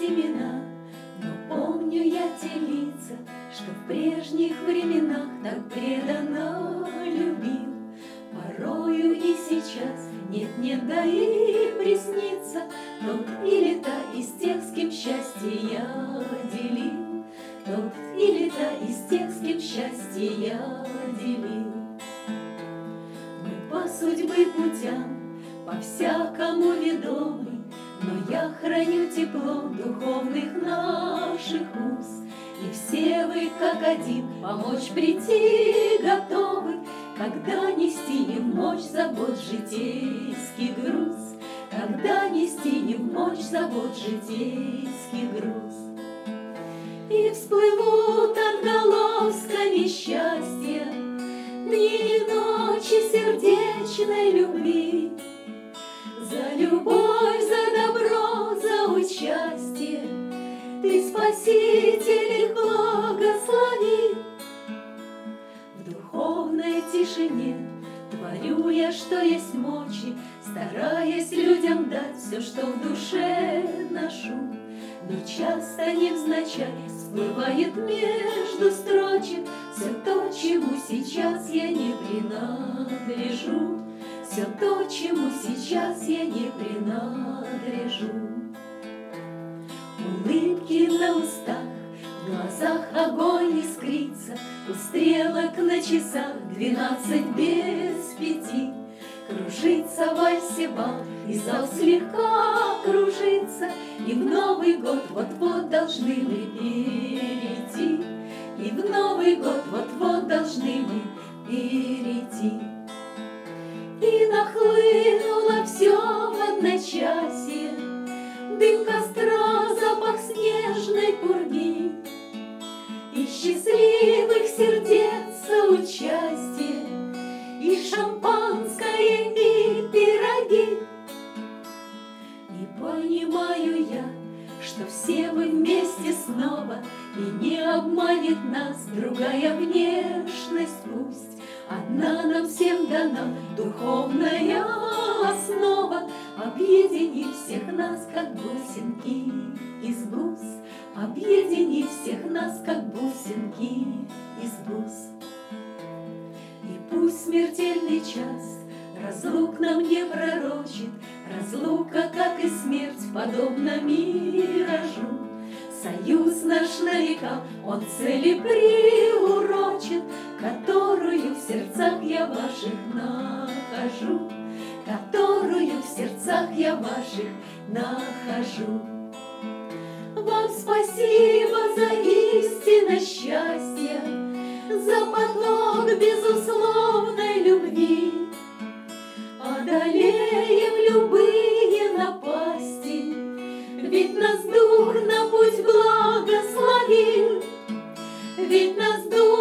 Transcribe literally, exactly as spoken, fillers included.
семена, но помню я те лица, что в прежних временах так преданно любил. Порою и сейчас нет-нет, да и приснится тот или та из тех, с кем счастье я делил. Тот или та из тех, с кем счастье я делил. Мы по судьбы путям по-всякому ведомы, но я храню тепло духовных наших уз. И все вы, как один, помочь прийти готовы, когда нести не в мочь забот житейский груз, когда нести не в мочь забот житейский груз. И всплывут отголосками счастья дни и ночи сердечной любви. За любовь, за добро, за участие Ты, Спаситель, их благослови. В духовной тишине творю я, что есть мочи, стараясь людям дать все, что в душе ношу. Но часто невзначай всплывает между строчек все то, чему сейчас я не принадлежу, все то, чему сейчас я не принадлежу. Улыбки на устах, в глазах огонь искрится, у стрелок на часах двенадцать без пяти. Кружится в вальсе бал, и зал слегка кружится, и в Новый год вот-вот должны мы перейти, и в Новый год вот-вот должны мы перейти. И нахлынуло все в одночасье, дым костра, запах снежной пурги, и счастливых сердец соучастие, и шампанское, и пироги. И понимаю я, что все мы вместе снова, и не обманет нас другая внешность пусть. Одна нам всем дана духовная основа, объединив всех нас, как бусинки из бус, объединив всех нас, как бусинки из бус. И пусть смертельный час разлук нам не пророчит, разлука, как и смерть, подобна миражу. Союз наш на века, он цели приурочен, которую в сердцах я ваших нахожу, которую в сердцах я ваших нахожу. Вам спасибо за истинное счастье, за поток безусловной любви. Одолеем любые напасти, ведь нас Дух на путь благословил, ведь нас Дух